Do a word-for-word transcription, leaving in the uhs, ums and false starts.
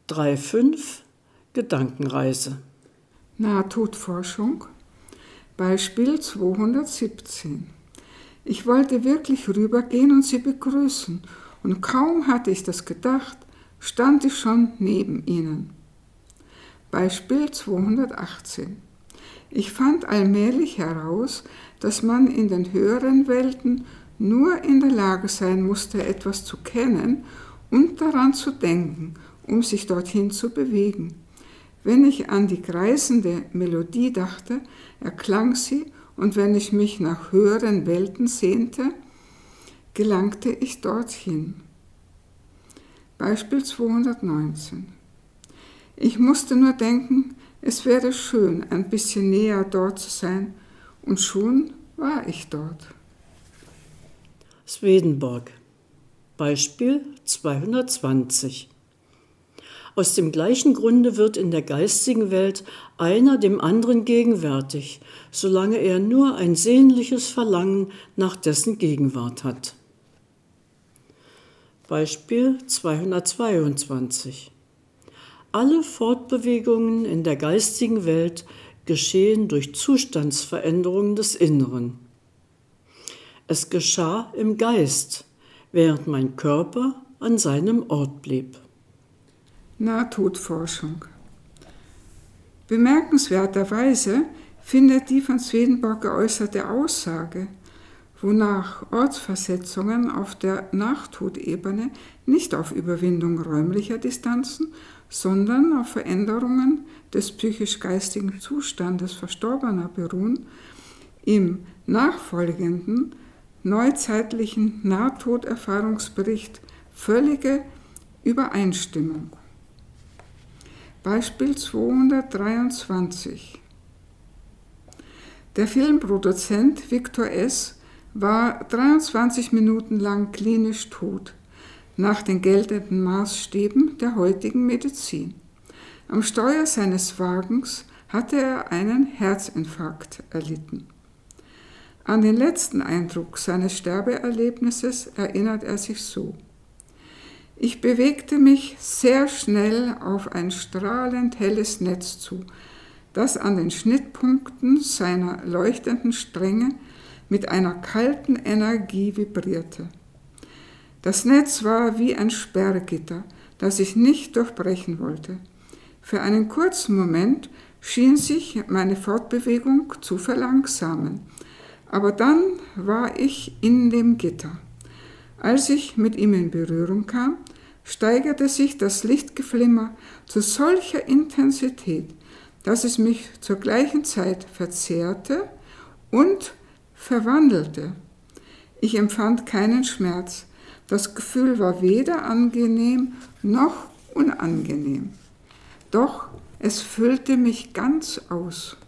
drei Punkt fünf Gedankenreise. Nahtodforschung. Beispiel zweihundertsiebzehn. Ich wollte wirklich rübergehen und sie begrüßen, und kaum hatte ich das gedacht, stand ich schon neben ihnen. Beispiel zweihundertachtzehn. Ich fand allmählich heraus, dass man in den höheren Welten nur in der Lage sein musste, etwas zu kennen und daran zu denken, um sich dorthin zu bewegen. Wenn ich an die kreisende Melodie dachte, erklang sie, und wenn ich mich nach höheren Welten sehnte, gelangte ich dorthin. Beispiel zweihundertneunzehn. Ich musste nur denken, es wäre schön, ein bisschen näher dort zu sein, und schon war ich dort. Swedenborg. Beispiel zweihundertzwanzig. Aus dem gleichen Grunde wird in der geistigen Welt einer dem anderen gegenwärtig, solange er nur ein sehnliches Verlangen nach dessen Gegenwart hat. Beispiel zweihundertzweiundzwanzig. Alle Fortbewegungen in der geistigen Welt geschehen durch Zustandsveränderungen des Inneren. Es geschah im Geist, während mein Körper an seinem Ort blieb. Nahtodforschung. Bemerkenswerterweise findet die von Swedenborg geäußerte Aussage, wonach Ortsversetzungen auf der Nachtodebene nicht auf Überwindung räumlicher Distanzen, sondern auf Veränderungen des psychisch-geistigen Zustandes Verstorbener beruhen, im nachfolgenden neuzeitlichen Nahtoderfahrungsbericht völlige Übereinstimmung. Beispiel zweihundertdreiundzwanzig. Der Filmproduzent Victor S. war dreiundzwanzig Minuten lang klinisch tot, nach den geltenden Maßstäben der heutigen Medizin. Am Steuer seines Wagens hatte er einen Herzinfarkt erlitten. An den letzten Eindruck seines Sterbeerlebnisses erinnert er sich so: Ich bewegte mich sehr schnell auf ein strahlend helles Netz zu, das an den Schnittpunkten seiner leuchtenden Stränge mit einer kalten Energie vibrierte. Das Netz war wie ein Sperrgitter, das ich nicht durchbrechen wollte. Für einen kurzen Moment schien sich meine Fortbewegung zu verlangsamen, aber dann war ich in dem Gitter. Als ich mit ihm in Berührung kam, steigerte sich das Lichtgeflimmer zu solcher Intensität, dass es mich zur gleichen Zeit verzehrte und verwandelte. Ich empfand keinen Schmerz. Das Gefühl war weder angenehm noch unangenehm. Doch es füllte mich ganz aus.